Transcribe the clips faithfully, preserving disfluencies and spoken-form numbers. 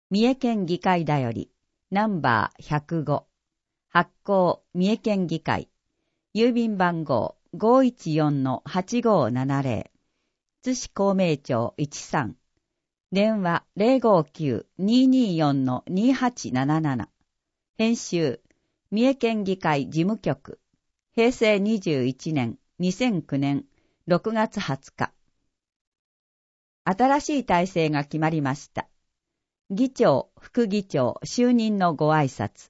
三重県議会だより、ナンバーひゃくご、発行三重県議会、郵便番号 ごーいちよんのはちごーななぜろ、津市公明町いちさん、電話 ゼロごきゅう にーにーよんのにーはちなななな、編集、三重県議会事務局、へいせいにじゅういちねん、にせんきゅうねんろくがつはつか。新しい体制が決まりました。議長、副議長、就任のご挨拶。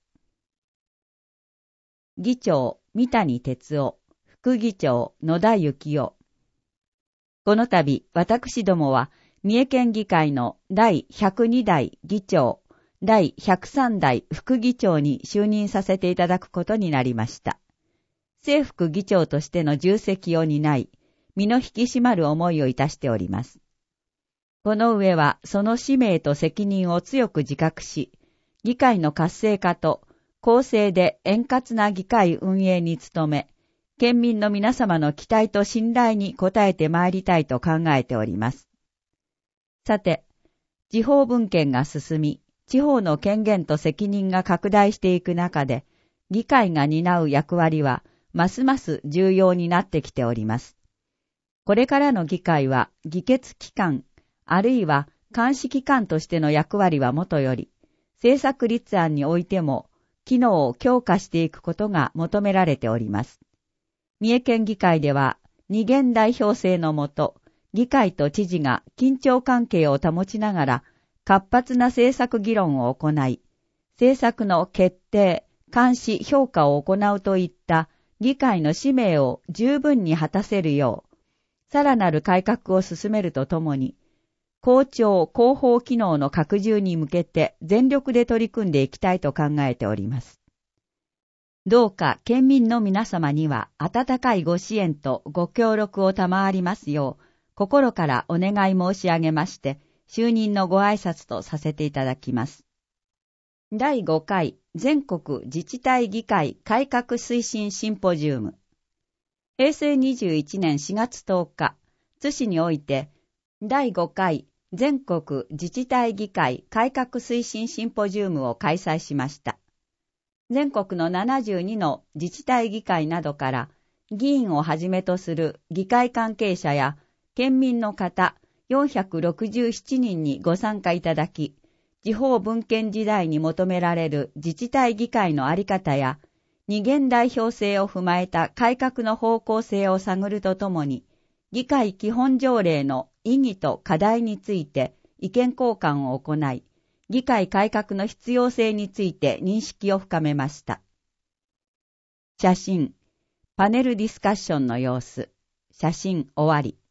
議長、三谷哲夫、副議長、野田幸雄。この度、私どもは、三重県議会のだいひゃくにだい議長、だいひゃくさんだい副議長に就任させていただくことになりました。正副議長としての重責を担い、身の引き締まる思いをいたしております。この上はその使命と責任を強く自覚し、議会の活性化と公正で円滑な議会運営に努め、県民の皆様の期待と信頼に応えてまいりたいと考えております。さて、地方分権が進み、地方の権限と責任が拡大していく中で、議会が担う役割はますます重要になってきております。これからの議会は議決機関、あるいは監視機関としての役割はもとより、政策立案においても機能を強化していくことが求められております。三重県議会では二元代表制のもと、議会と知事が緊張関係を保ちながら活発な政策議論を行い、政策の決定、監視、評価を行うといった議会の使命を十分に果たせるよう、さらなる改革を進めるとともに、公聴・広報機能の拡充に向けて全力で取り組んでいきたいと考えております。どうか県民の皆様には温かいご支援とご協力を賜りますよう、心からお願い申し上げまして、就任のご挨拶とさせていただきます。だいごかい全国自治体議会改革推進シンポジウム。へいせいにじゅういちねんしがつとおか、津市において、だいごかい全国自治体議会改革推進シンポジウムを開催しました。全国のななじゅうにの自治体議会などから議員をはじめとする議会関係者や県民の方よんひゃくろくじゅうななにんにご参加いただき、地方分権時代に求められる自治体議会のあり方や二元代表制を踏まえた改革の方向性を探るとともに、議会基本条例の意義と課題について意見交換を行い、議会改革の必要性について認識を深めました。写真、パネルディスカッションの様子、写真終わり。